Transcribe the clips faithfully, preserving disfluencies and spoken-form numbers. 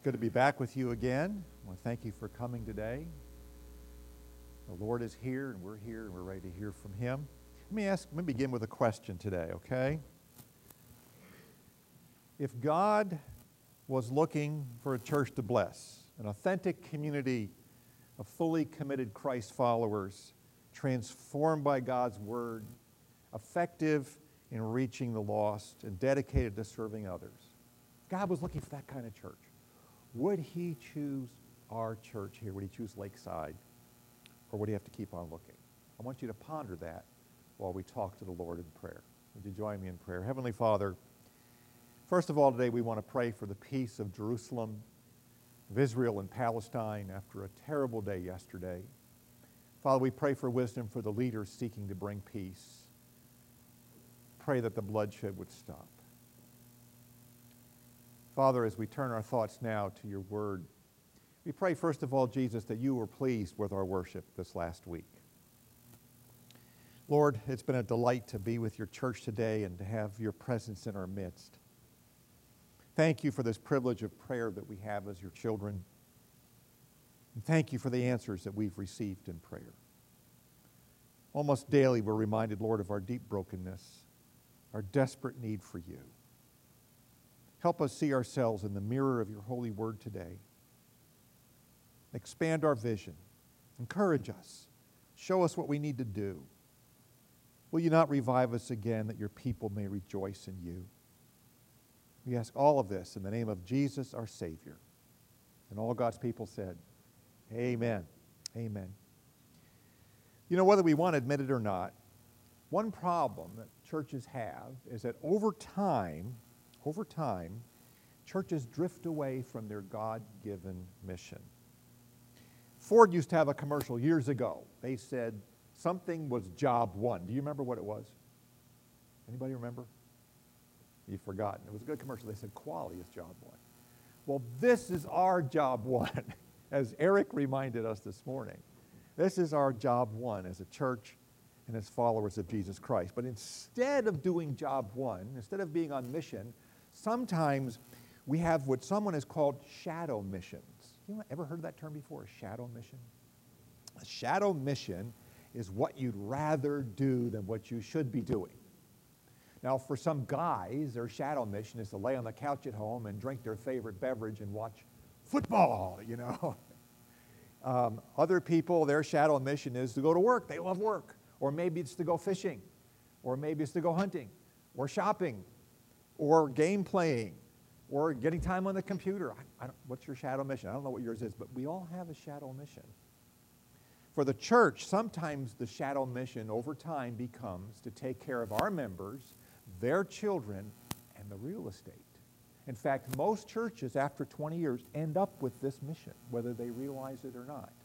Good to be back with you again. I want to thank you for coming today. The Lord is here, and we're here, and we're ready to hear from Him. Let me ask, let me begin with a question today, okay? If God was looking for a church to bless, an authentic community of fully committed Christ followers, transformed by God's Word, effective in reaching the lost, and dedicated to serving others, God was looking for that kind of church. Would He choose our church here? Would He choose Lakeside? Or would He have to keep on looking? I want you to ponder that while we talk to the Lord in prayer. Would you join me in prayer? Heavenly Father, first of all today we want to pray for the peace of Jerusalem, of Israel and Palestine after a terrible day yesterday. Father, we pray for wisdom for the leaders seeking to bring peace. Pray that the bloodshed would stop. Father, as we turn our thoughts now to your word, we pray first of all, Jesus, that you were pleased with our worship this last week. Lord, it's been a delight to be with your church today and to have your presence in our midst. Thank you for this privilege of prayer that we have as your children. And thank you for the answers that we've received in prayer. Almost daily we're reminded, Lord, of our deep brokenness, our desperate need for you. Help us see ourselves in the mirror of your holy word today. Expand our vision. Encourage us. Show us what we need to do. Will you not revive us again that your people may rejoice in you? We ask all of this in the name of Jesus, our Savior. And all God's people said, amen. Amen. You know, whether we want to admit it or not, one problem that churches have is that over time, over time, churches drift away from their God-given mission. Ford used to have a commercial years ago. They said something was job one. Do you remember what it was? Anybody remember? You've forgotten. It was a good commercial. They said quality is job one. Well, this is our job one, as Eric reminded us this morning. This is our job one as a church and as followers of Jesus Christ. But instead of doing job one, instead of being on mission, sometimes we have what someone has called shadow missions. You ever heard that term before, a shadow mission? A shadow mission is what you'd rather do than what you should be doing. Now, for some guys, their shadow mission is to lay on the couch at home and drink their favorite beverage and watch football, you know. um, other people, their shadow mission is to go to work. They love work. Or maybe it's to go fishing. Or maybe it's to go hunting. Or shopping. Or game playing, or getting time on the computer. I, I don't, what's your shadow mission? I don't know what yours is, but we all have a shadow mission. For the church, sometimes the shadow mission over time becomes to take care of our members, their children, and the real estate. In fact, most churches after twenty years end up with this mission, whether they realize it or not.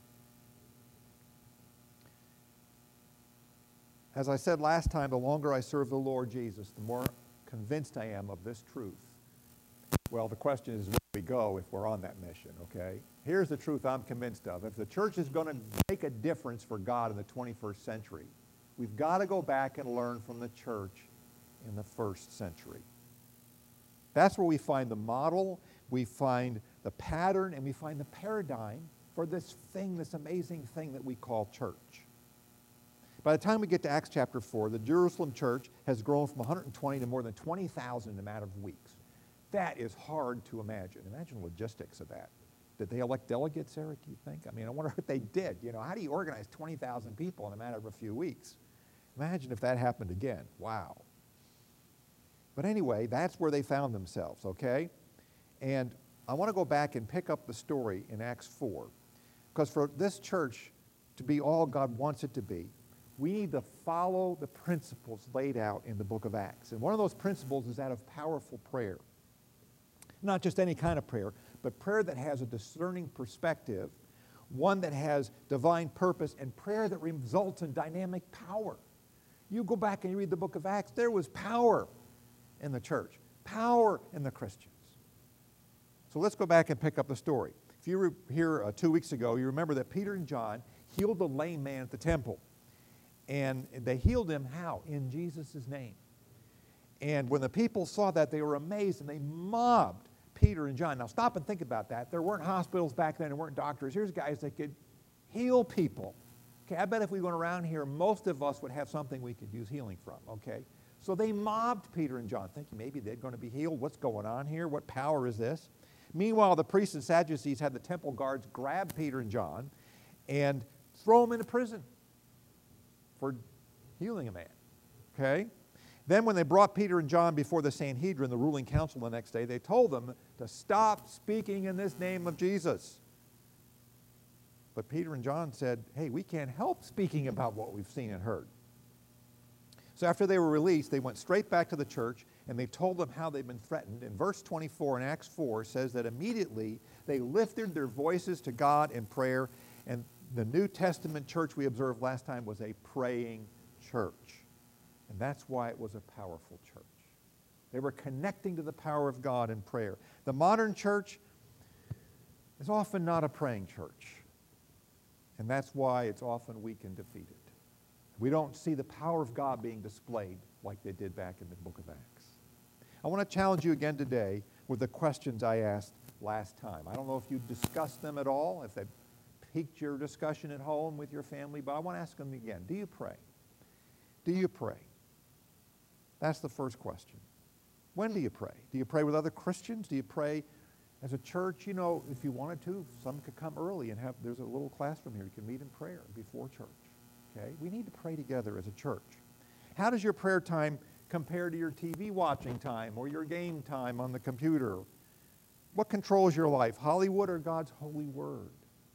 As I said last time, the longer I serve the Lord Jesus, the more convinced I am of this truth. Well, the question is, where do we go if we're on that mission, okay? Here's the truth I'm convinced of. If the church is going to make a difference for God in the twenty-first century, we've got to go back and learn from the church in the first century. That's where we find the model, we find the pattern, and we find the paradigm for this thing, this amazing thing that we call church. By the time we get to Acts chapter four, the Jerusalem church has grown from one hundred twenty to more than twenty thousand in a matter of weeks. That is hard to imagine. Imagine the logistics of that. Did they elect delegates, Eric, you think? I mean, I wonder if they did. You know, how do you organize twenty thousand people in a matter of a few weeks? Imagine if that happened again. Wow. But anyway, that's where they found themselves, okay? And I want to go back and pick up the story in Acts four. Because for this church to be all God wants it to be, we need to follow the principles laid out in the book of Acts. And one of those principles is that of powerful prayer. Not just any kind of prayer, but prayer that has a discerning perspective, one that has divine purpose, and prayer that results in dynamic power. You go back and you read the book of Acts, there was power in the church, power in the Christians. So let's go back and pick up the story. If you were here uh, two weeks ago, you remember that Peter and John healed the lame man at the temple. And they healed him how? In Jesus' name. And when the people saw that, they were amazed and they mobbed Peter and John. Now stop and think about that. There weren't hospitals back then, there weren't doctors. Here's guys that could heal people. Okay, I bet if we went around here, most of us would have something we could use healing from, okay? So they mobbed Peter and John, thinking maybe they're going to be healed. What's going on here? What power is this? Meanwhile, the priests and Sadducees had the temple guards grab Peter and John and throw them into prison for healing a man, okay? Then when they brought Peter and John before the Sanhedrin, the ruling council the next day, they told them to stop speaking in this name of Jesus. But Peter and John said, hey, we can't help speaking about what we've seen and heard. So after they were released, they went straight back to the church and they told them how they'd been threatened. And verse twenty-four in Acts four says that immediately they lifted their voices to God in prayer. And the New Testament church we observed last time was a praying church. And that's why it was a powerful church. They were connecting to the power of God in prayer. The modern church is often not a praying church. And that's why it's often weak and defeated. We don't see the power of God being displayed like they did back in the book of Acts. I want to challenge you again today with the questions I asked last time. I don't know if you discussed them at all, if they piqued your discussion at home with your family, but I want to ask them again. Do you pray? Do you pray? That's the first question. When do you pray? Do you pray with other Christians? Do you pray as a church? You know, if you wanted to, some could come early and have, there's a little classroom here. You can meet in prayer before church. Okay? We need to pray together as a church. How does your prayer time compare to your T V watching time or your game time on the computer? What controls your life, Hollywood or God's holy word?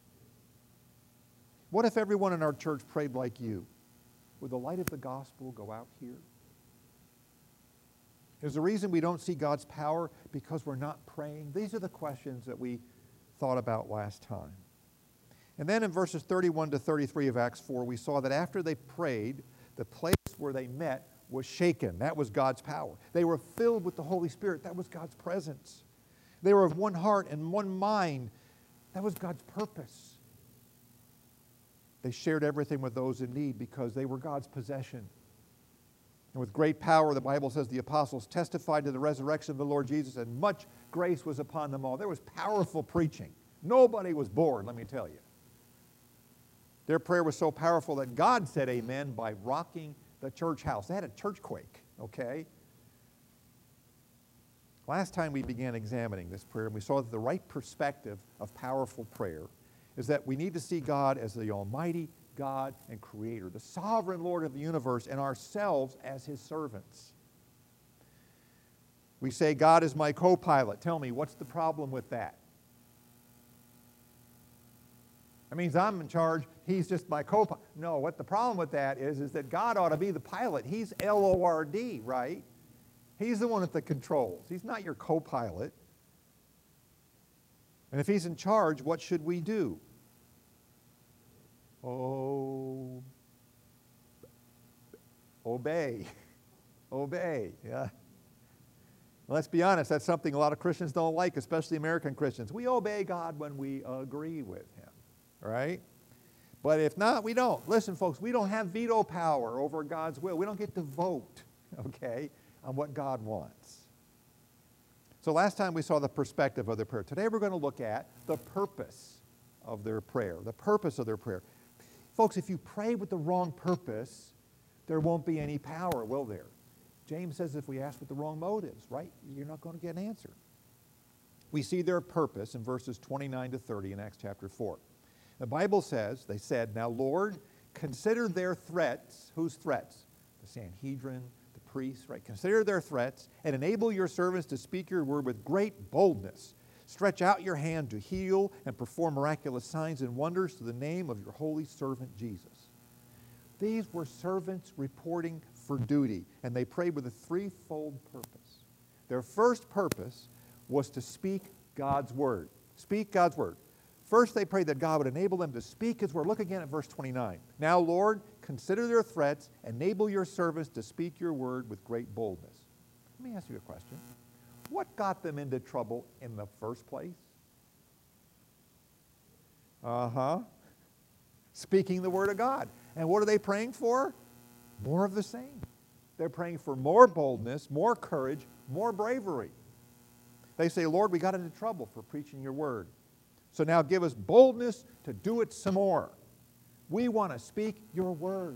What if everyone in our church prayed like you? Would the light of the gospel go out here? Is the reason we don't see God's power because we're not praying? These are the questions that we thought about last time. And then in verses thirty-one to thirty-three of Acts four, we saw that after they prayed, the place where they met was shaken. That was God's power. They were filled with the Holy Spirit. That was God's presence. They were of one heart and one mind. That was God's purpose. They shared everything with those in need because they were God's possession. And with great power, the Bible says, the apostles testified to the resurrection of the Lord Jesus, and much grace was upon them all. There was powerful preaching. Nobody was bored, let me tell you. Their prayer was so powerful that God said amen by rocking the church house. They had a church quake, okay? Last time we began examining this prayer, and we saw that the right perspective of powerful prayer is that we need to see God as the Almighty God and Creator, the sovereign Lord of the universe, and ourselves as His servants. We say, God is my co-pilot. Tell me, what's the problem with that? That means I'm in charge, He's just my co-pilot. No, what the problem with that is, is that God ought to be the pilot. He's L O R D, right? He's the one at the controls. He's not your co-pilot. And if He's in charge, what should we do? Oh, obey. Obey, yeah. Let's be honest, that's something a lot of Christians don't like, especially American Christians. We obey God when we agree with Him, right? But if not, we don't. Listen, folks, we don't have veto power over God's will. We don't get to vote, okay, on what God wants. So last time we saw the perspective of their prayer. Today we're going to look at the purpose of their prayer, the purpose of their prayer. Folks, if you pray with the wrong purpose, there won't be any power, will there? James says if we ask with the wrong motives, right, you're not going to get an answer. We see their purpose in verses twenty-nine to thirty in Acts chapter four. The Bible says, they said, now Lord, consider their threats. Whose threats? The Sanhedrin, the priests, right? Consider their threats and enable your servants to speak your word with great boldness. Stretch out your hand to heal and perform miraculous signs and wonders to the name of your holy servant Jesus. These were servants reporting for duty, and they prayed with a threefold purpose. Their first purpose was to speak God's word. Speak God's word. First, they prayed that God would enable them to speak His word. Look again at verse twenty-nine. Now, Lord, consider their threats, enable your servants to speak your word with great boldness. Let me ask you a question. What got them into trouble in the first place? Uh-huh. Speaking the word of God. And what are they praying for? More of the same. They're praying for more boldness, more courage, more bravery. They say, Lord, we got into trouble for preaching your word. So now give us boldness to do it some more. We want to speak your word.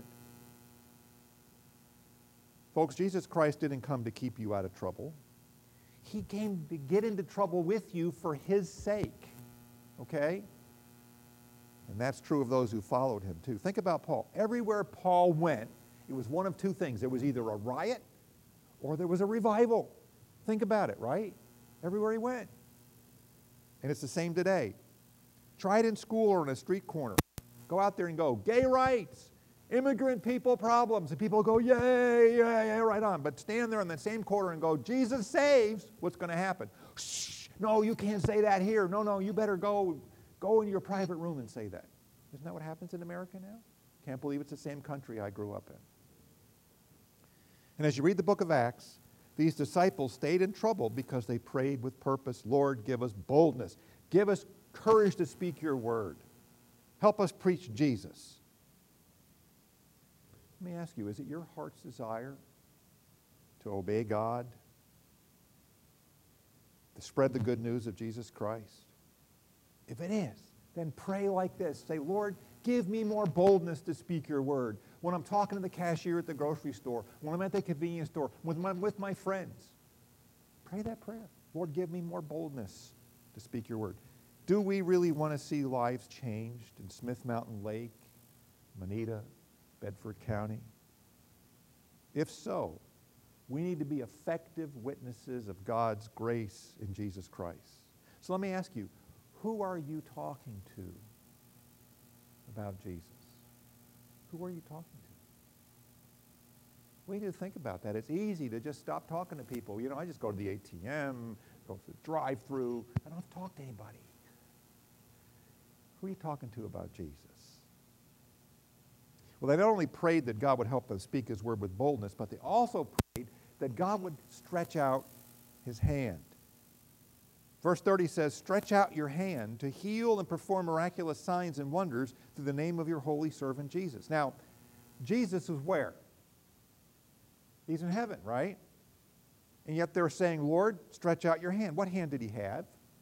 Folks, Jesus Christ didn't come to keep you out of trouble. He came to get into trouble with you for his sake. Okay? And that's true of those who followed him too. Think about Paul. Everywhere Paul went, it was one of two things. There was either a riot or there was a revival. Think about it, right? Everywhere he went. And it's the same today. Try it in school or in a street corner. Go out there and go, gay rights, immigrant people problems. And people go, yay, yay, yay, right on. But stand there in that same corner and go, Jesus saves. What's going to happen? Shh, no, you can't say that here. No, no, you better go, go in your private room and say that. Isn't that what happens in America now? Can't believe it's the same country I grew up in. And as you read the book of Acts, these disciples stayed in trouble because they prayed with purpose. Lord, give us boldness. Give us courage to speak your word. Help us preach Jesus. Let me ask you, is it your heart's desire to obey God, to spread the good news of Jesus Christ? If it is, then pray like this. Say, Lord, give me more boldness to speak your word. When I'm talking to the cashier at the grocery store, when I'm at the convenience store, when I'm with my friends, pray that prayer. Lord, give me more boldness to speak your word. Do we really want to see lives changed in Smith Mountain Lake, Moneta, Bedford County? If so, we need to be effective witnesses of God's grace in Jesus Christ. So let me ask you, who are you talking to about Jesus? Who are you talking to? We need to think about that. It's easy to just stop talking to people. You know, I just go to the A T M, go to the drive-through. I don't have to talk to anybody. Who are you talking to about Jesus? Well, they not only prayed that God would help them speak his word with boldness, but they also prayed that God would stretch out his hand. Verse thirty says, stretch out your hand to heal and perform miraculous signs and wonders through the name of your holy servant Jesus. Now, Jesus is where? He's in heaven, right? And yet they're saying, Lord, stretch out your hand. What hand did he have?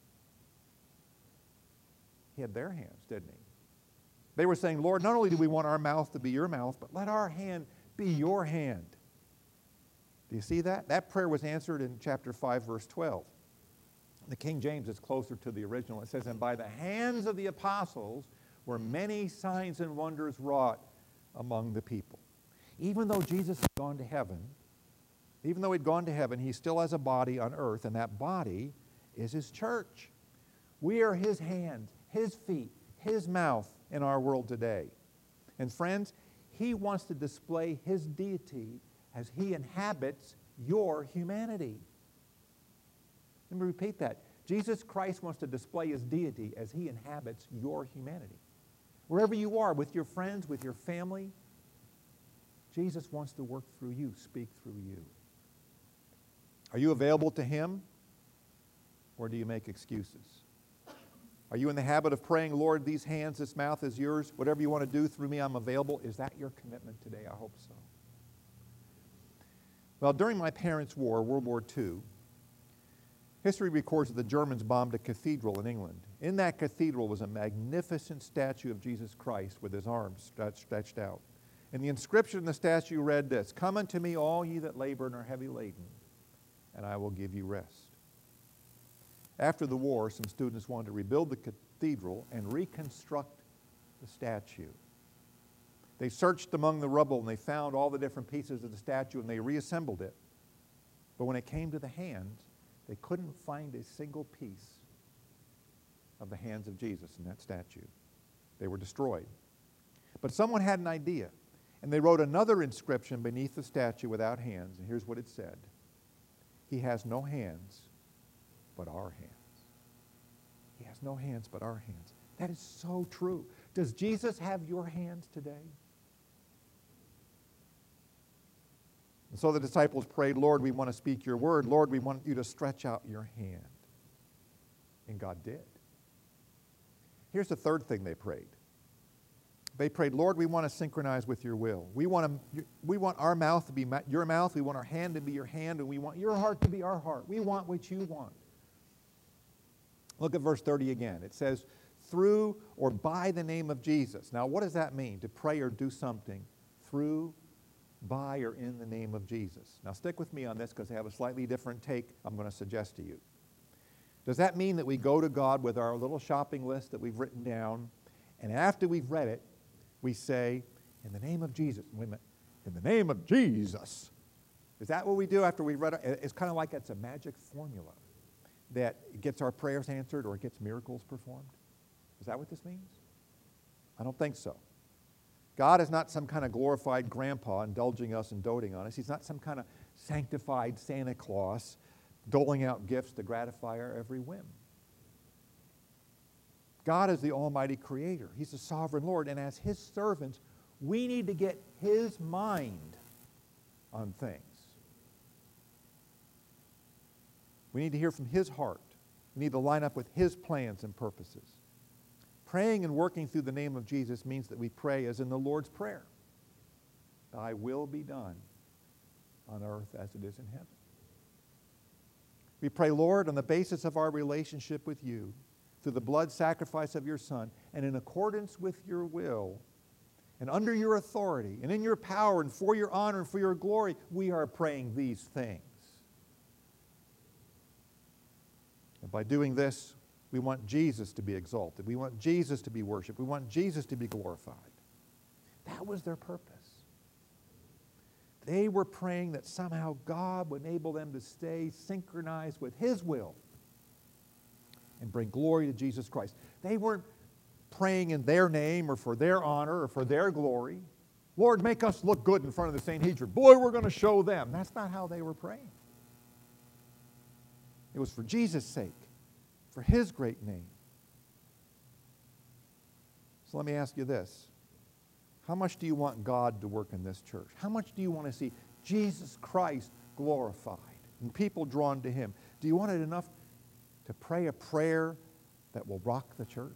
He had their hands, didn't he? They were saying, Lord, not only do we want our mouth to be your mouth, but let our hand be your hand. Do you see that? That prayer was answered in chapter five, verse twelve. The King James is closer to the original. It says, and by the hands of the apostles were many signs and wonders wrought among the people. Even though Jesus had gone to heaven, even though he'd gone to heaven, he still has a body on earth, and that body is his church. We are his hands, his feet, his mouth in our world today. And friends, he wants to display his deity as he inhabits your humanity. Let me repeat that. Jesus Christ wants to display his deity as he inhabits your humanity. Wherever you are, with your friends, with your family, Jesus wants to work through you, speak through you. Are you available to him, or do you make excuses? Are you in the habit of praying, Lord, these hands, this mouth is yours. Whatever you want to do through me, I'm available. Is that your commitment today? I hope so. Well, during my parents' war, World War Two, history records that the Germans bombed a cathedral in England. In that cathedral was a magnificent statue of Jesus Christ with his arms stretched out. And the inscription in the statue read this, come unto me, all ye that labor and are heavy laden, and I will give you rest. After the war, some students wanted to rebuild the cathedral and reconstruct the statue. They searched among the rubble and they found all the different pieces of the statue and they reassembled it. But when it came to the hands, they couldn't find a single piece of the hands of Jesus in that statue. They were destroyed. But someone had an idea, and they wrote another inscription beneath the statue without hands, and here's what it said. He has no hands but our hands. He has no hands but our hands. That is so true. Does Jesus have your hands today? And so the disciples prayed, Lord, we want to speak your word. Lord, we want you to stretch out your hand. And God did. Here's the third thing they prayed. They prayed, Lord, we want to synchronize with your will. We want, to, we want our mouth to be your mouth. We want our hand to be your hand. And we want your heart to be our heart. We want what you want. Look at verse thirty again. It says, through or by the name of Jesus. Now, what does that mean? To pray or do something through, by, or in the name of Jesus. Now, stick with me on this because I have a slightly different take I'm going to suggest to you. Does that mean that we go to God with our little shopping list that we've written down, and after we've read it, we say, in the name of Jesus, wait a minute, in the name of Jesus. Is that what we do after we read it? It's kind of like it's a magic formula that gets our prayers answered or gets miracles performed. Is that what this means? I don't think so. God is not some kind of glorified grandpa indulging us and doting on us. He's not some kind of sanctified Santa Claus doling out gifts to gratify our every whim. God is the almighty creator. He's the sovereign Lord, and as his servants, we need to get his mind on things. We need to hear from his heart. We need to line up with his plans and purposes. Praying and working through the name of Jesus means that we pray as in the Lord's Prayer. Thy will be done on earth as it is in heaven. We pray, Lord, on the basis of our relationship with you, through the blood sacrifice of your Son, and in accordance with your will, and under your authority, and in your power, and for your honor, and for your glory, we are praying these things. And by doing this, we want Jesus to be exalted. We want Jesus to be worshiped. We want Jesus to be glorified. That was their purpose. They were praying that somehow God would enable them to stay synchronized with his will and bring glory to Jesus Christ. They weren't praying in their name or for their honor or for their glory. Lord, make us look good in front of the Sanhedrin. Boy, we're going to show them. That's not how they were praying. It was for Jesus' sake, for his great name. So let me ask you this. How much do you want God to work in this church? How much do you want to see Jesus Christ glorified and people drawn to him? Do you want it enough to pray a prayer that will rock the church?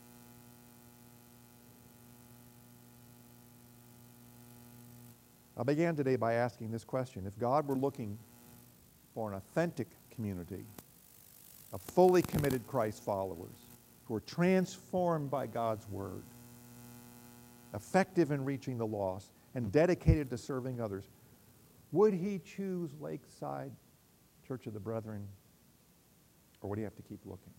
I began today by asking this question. If God were looking for an authentic community of fully committed Christ followers who are transformed by God's word, effective in reaching the lost, and dedicated to serving others, would he choose Lakeside Church of the Brethren, or would he have to keep looking?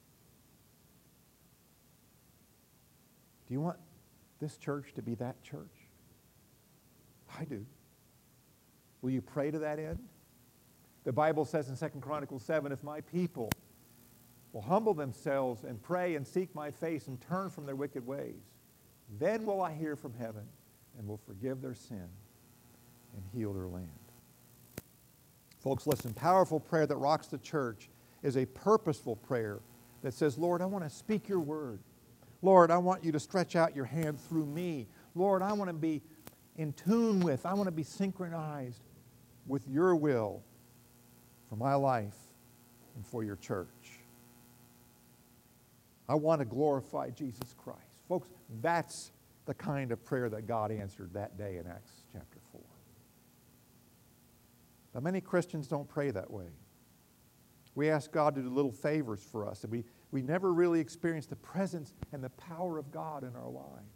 Do you want this church to be that church? I do. Will you pray to that end? The Bible says in Second Chronicles seven, if my people will humble themselves and pray and seek my face and turn from their wicked ways, then will I hear from heaven and will forgive their sin and heal their land. Folks, listen, powerful prayer that rocks the church is a purposeful prayer that says, Lord, I want to speak your word. Lord, I want you to stretch out your hand through me. Lord, I want to be in tune with, I want to be synchronized with your will for my life and for your church. I want to glorify Jesus Christ. Folks, that's the kind of prayer that God answered that day in Acts chapter four. But many Christians don't pray that way. We ask God to do little favors for us, and we, we never really experience the presence and the power of God in our lives.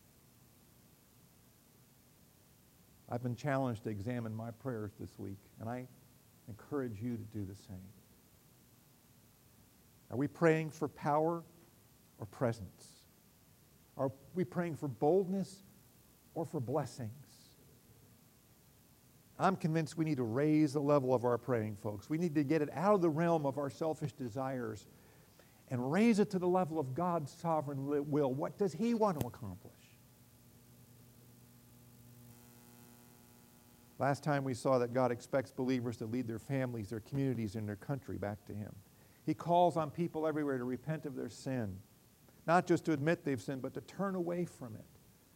I've been challenged to examine my prayers this week, and I encourage you to do the same. Are we praying for power or presence? Are we praying for boldness or for blessings? I'm convinced we need to raise the level of our praying, folks. We need to get it out of the realm of our selfish desires and raise it to the level of God's sovereign will. What does he want to accomplish? Last time we saw that God expects believers to lead their families, their communities, and their country back to him. He calls on people everywhere to repent of their sin. Not just to admit they've sinned, but to turn away from it.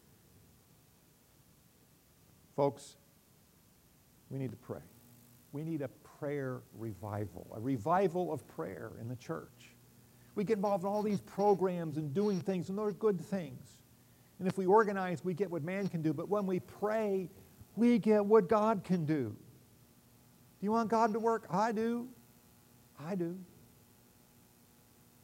Folks, we need to pray. We need a prayer revival, a revival of prayer in the church. We get involved in all these programs and doing things, and those are good things. And if we organize, we get what man can do. But when we pray, we get what God can do. Do you want God to work? I do. I do.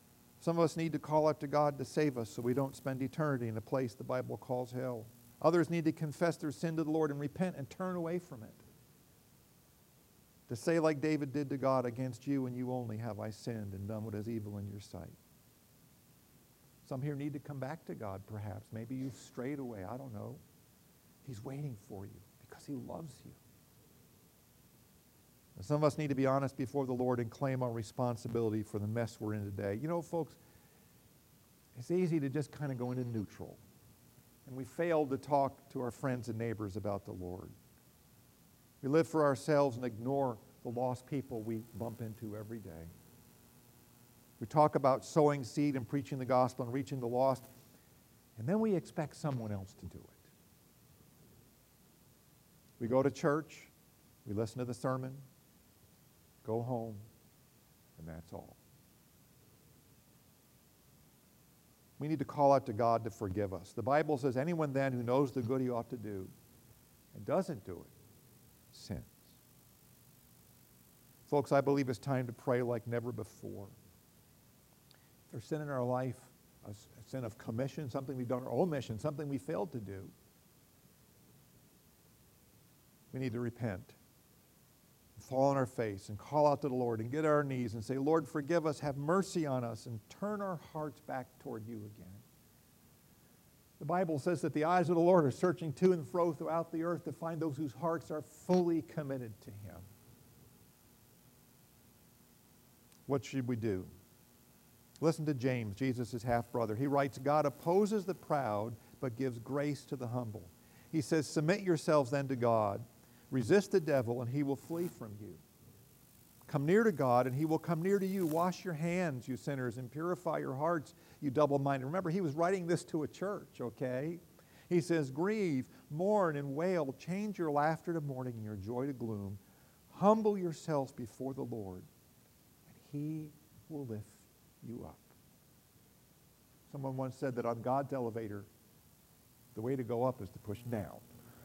Some of us need to call out to God to save us so we don't spend eternity in a place the Bible calls hell. Others need to confess their sin to the Lord and repent and turn away from it. To say like David did to God, against you and you only have I sinned and done what is evil in your sight. Some here need to come back to God perhaps. Maybe you've strayed away. I don't know. He's waiting for you because he loves you. And some of us need to be honest before the Lord and claim our responsibility for the mess we're in today. You know, folks, it's easy to just kind of go into neutral. And we fail to talk to our friends and neighbors about the Lord. We live for ourselves and ignore the lost people we bump into every day. We talk about sowing seed and preaching the gospel and reaching the lost, and then we expect someone else to do it. We go to church, we listen to the sermon, go home, and that's all. We need to call out to God to forgive us. The Bible says anyone then who knows the good he ought to do and doesn't do it sins. Folks, I believe it's time to pray like never before. If there's sin in our life, a, a sin of commission, something we've done, or omission, something we failed to do, we need to repent, fall on our face and call out to the Lord and get on our knees and say, Lord, forgive us, have mercy on us, and turn our hearts back toward you again. The Bible says that the eyes of the Lord are searching to and fro throughout the earth to find those whose hearts are fully committed to him. What should we do? Listen to James, Jesus' half-brother. He writes, God opposes the proud, but gives grace to the humble. He says, submit yourselves then to God. Resist the devil, and he will flee from you. Come near to God, and he will come near to you. Wash your hands, you sinners, and purify your hearts, you double-minded. Remember, he was writing this to a church, okay? He says, grieve, mourn, and wail. Change your laughter to mourning and your joy to gloom. Humble yourselves before the Lord, and he will lift you up. Someone once said that on God's elevator, the way to go up is to push down.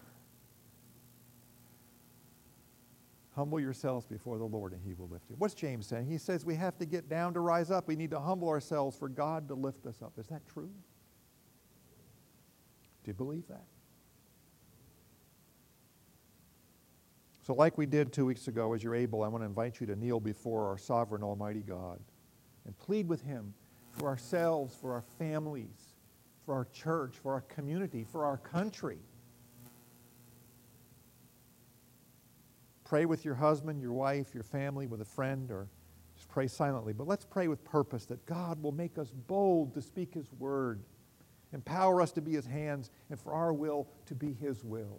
Humble yourselves before the Lord, and he will lift you. What's James saying? He says we have to get down to rise up. We need to humble ourselves for God to lift us up. Is that true? Do you believe that? So like we did two weeks ago, as you're able, I want to invite you to kneel before our sovereign almighty God and plead with him for ourselves, for our families, for our church, for our community, for our country. Pray with your husband, your wife, your family, with a friend, or just pray silently. But let's pray with purpose that God will make us bold to speak his word, empower us to be his hands, and for our will to be his will.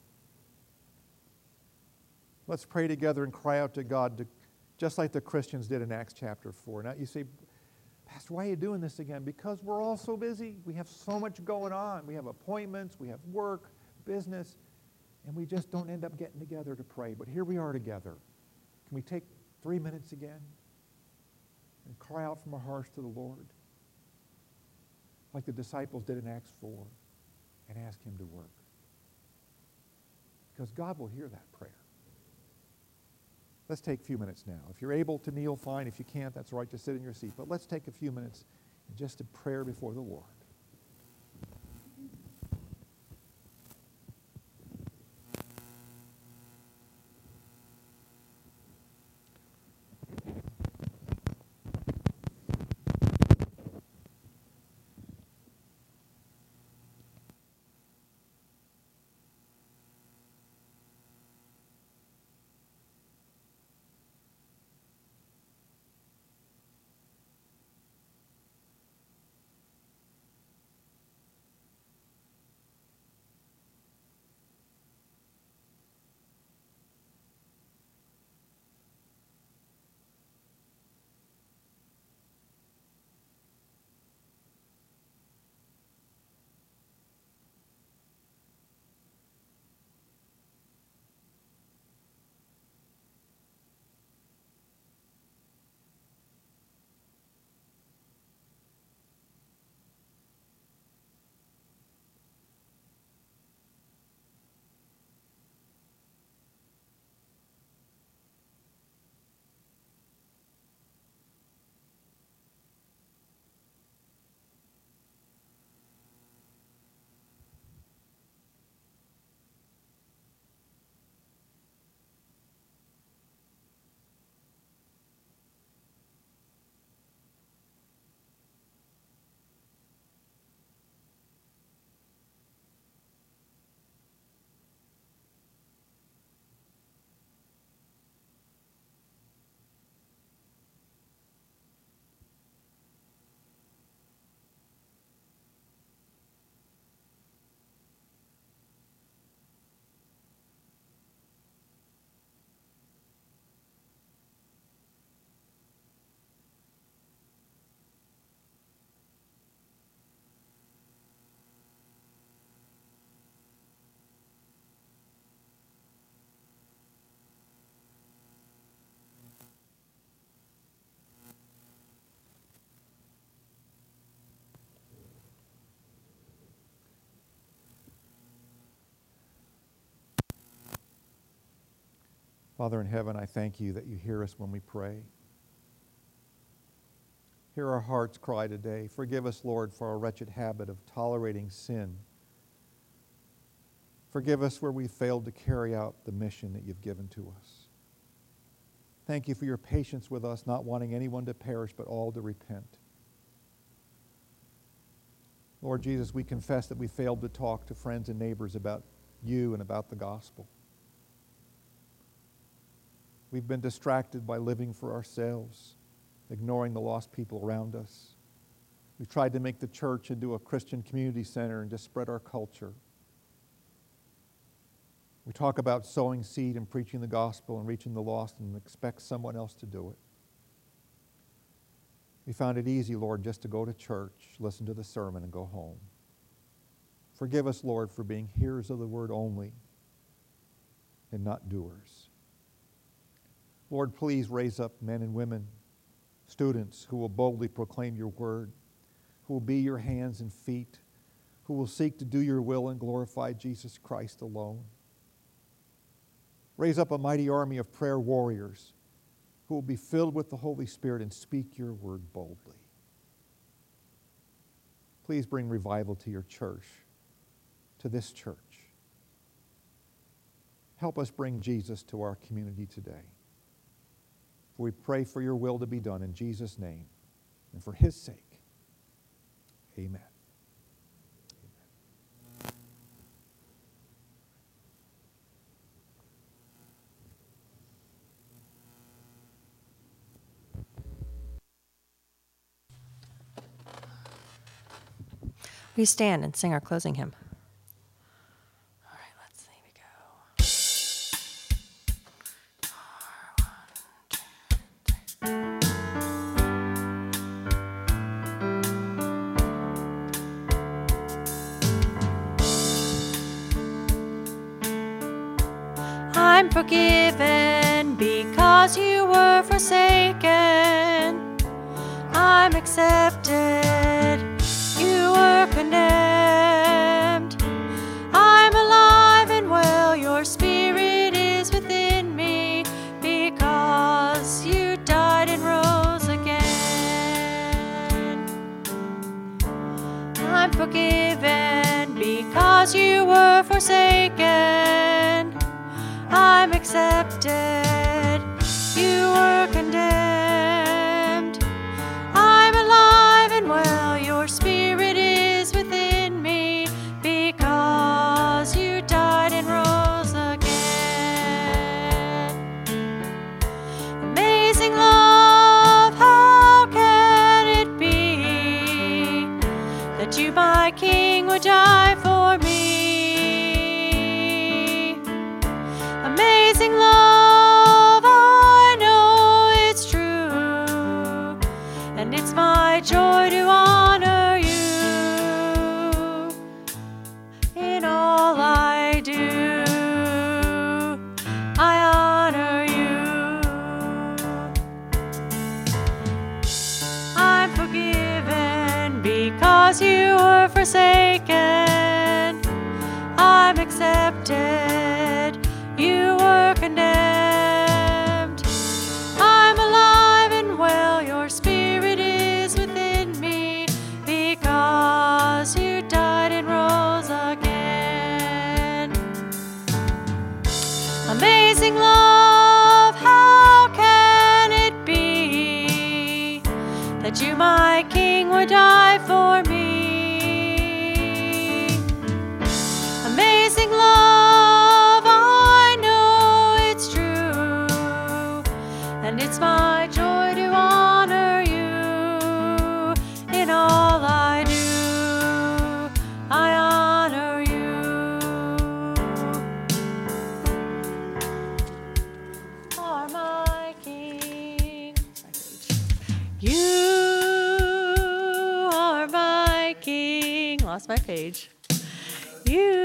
Let's pray together and cry out to God, to, just like the Christians did in Acts chapter four. Now you say, Pastor, why are you doing this again? Because we're all so busy. We have so much going on. We have appointments, we have work, business, and we just don't end up getting together to pray. But here we are together. Can we take three minutes again and cry out from our hearts to the Lord like the disciples did in Acts four and ask him to work? Because God will hear that prayer. Let's take a few minutes now. If you're able to kneel, fine. If you can't, that's all right. Just sit in your seat. But let's take a few minutes and just a prayer before the Lord. Father in heaven, I thank you that you hear us when we pray. Hear our hearts cry today. Forgive us, Lord, for our wretched habit of tolerating sin. Forgive us where we failed to carry out the mission that you've given to us. Thank you for your patience with us, not wanting anyone to perish, but all to repent. Lord Jesus, we confess that we failed to talk to friends and neighbors about you and about the gospel. We've been distracted by living for ourselves, ignoring the lost people around us. We've tried to make the church into a Christian community center and just spread our culture. We talk about sowing seed and preaching the gospel and reaching the lost and expect someone else to do it. We found it easy, Lord, just to go to church, listen to the sermon, and go home. Forgive us, Lord, for being hearers of the word only and not doers. Lord, please raise up men and women, students who will boldly proclaim your word, who will be your hands and feet, who will seek to do your will and glorify Jesus Christ alone. Raise up a mighty army of prayer warriors who will be filled with the Holy Spirit and speak your word boldly. Please bring revival to your church, to this church. Help us bring Jesus to our community today. For we pray for your will to be done in Jesus' name and for his sake. Amen. We stand and sing our closing hymn. All right, let's see, we go. I'm forgiven because you were forsaken. I'm accepted. You were condemned. I'm alive and well. Your spirit is within me because you died and rose again. I'm forgiven because you were forsaken. I'm accepted. You were condemned. I'm alive and well. Your spirit is within me because you died and rose again. Amazing love, how can it be that you, my King, would die for me? Amazing love, I know it's true, and it's my joy to honor you in all I do. I honor you. I'm forgiven because you were forsaken. I'm accepted. You were condemned. I'm alive and well. Your spirit is within me because you died and rose again. Amazing love, how can it be that you, my King, would die for me? Amazing love, I know it's true, and it's my joy to honor you in all I do. I honor you. Are my King. You are my King. Lost my page. You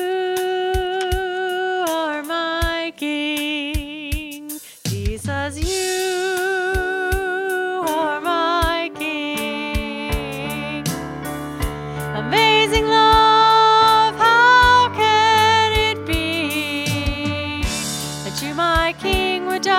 are my King, Jesus, you are my King. Amazing love, how can it be that you, my King, would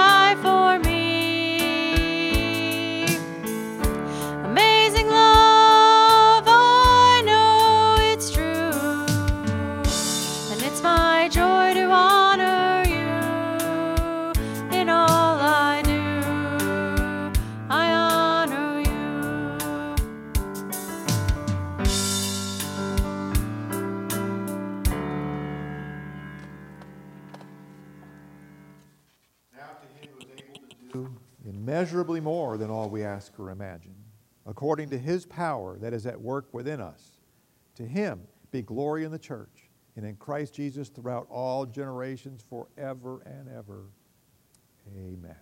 immeasurably more than all we ask or imagine, according to his power that is at work within us. To him be glory in the church and in Christ Jesus throughout all generations forever and ever. Amen. Amen.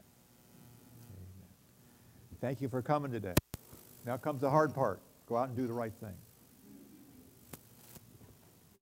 Thank you for coming today. Now comes the hard part. Go out and do the right thing.